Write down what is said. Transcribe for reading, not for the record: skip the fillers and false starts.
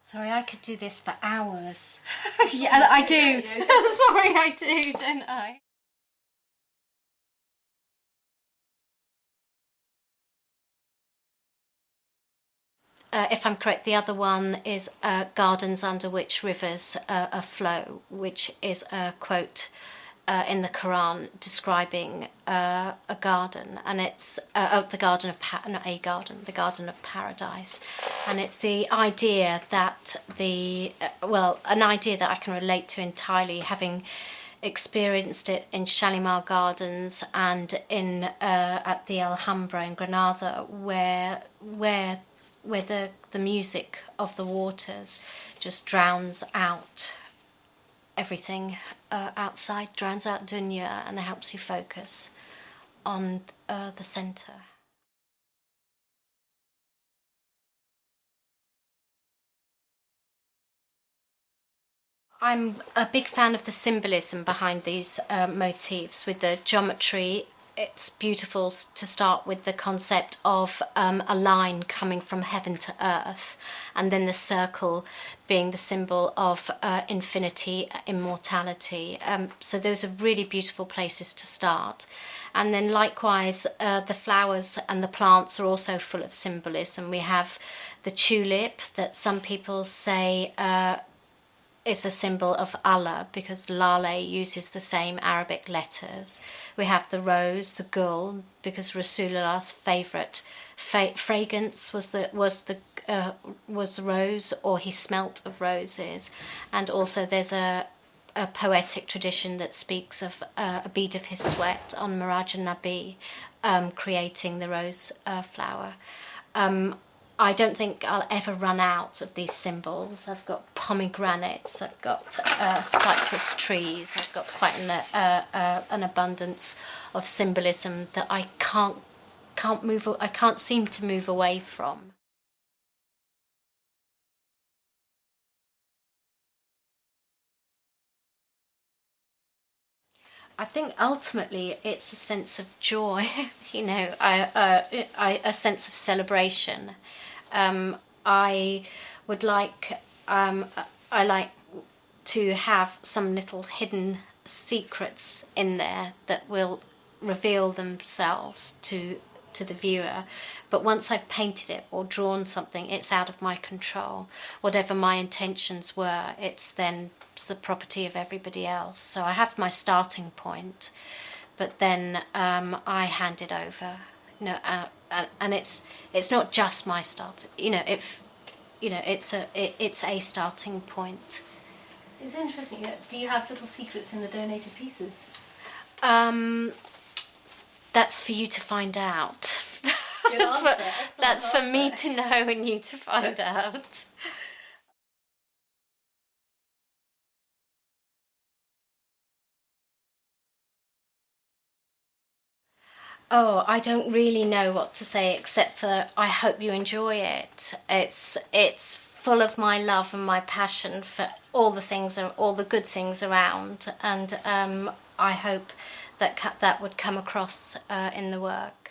Sorry, I could do this for hours. Yeah, I do. Sorry, I do, don't I? If I'm correct, the other one is gardens under which rivers flow, which is a quote in the Quran describing a garden, and it's the garden of the garden of paradise, and it's the idea that an idea that I can relate to entirely, having experienced it in Shalimar Gardens and in at the Alhambra in Granada, where the music of the waters just drowns out everything outside, drowns out dunya, and helps you focus on the centre. I'm a big fan of the symbolism behind these motifs with the geometry. It's beautiful to start with the concept of a line coming from heaven to earth, and then the circle being the symbol of infinity, immortality. So those are really beautiful places to start. And then likewise, the flowers and the plants are also full of symbolism. We have the tulip that some people say is a symbol of Allah, because Lale uses the same Arabic letters. We have the rose, the gul, because Rasulullah's favourite fragrance was rose, or he smelt of roses. And also there's a poetic tradition that speaks of a bead of his sweat on Miraj al-Nabi creating the rose flower. I don't think I'll ever run out of these symbols. I've got pomegranates, I've got cypress trees, I've got quite an abundance of symbolism that I can't seem to move away from. I think ultimately it's a sense of joy, a sense of celebration. I like to have some little hidden secrets in there that will reveal themselves to the viewer. But once I've painted it or drawn something, it's out of my control. Whatever my intentions were, it's the property of everybody else. So I have my starting point, but then I hand it over. And it's not just my start. It's a starting point. It's interesting. Do you have little secrets in the donated pieces? That's for you to find out. That's for me to know and you to find out. Oh, I don't really know what to say except for I hope you enjoy it. It's full of my love and my passion for all the good things around, and I hope that would come across in the work.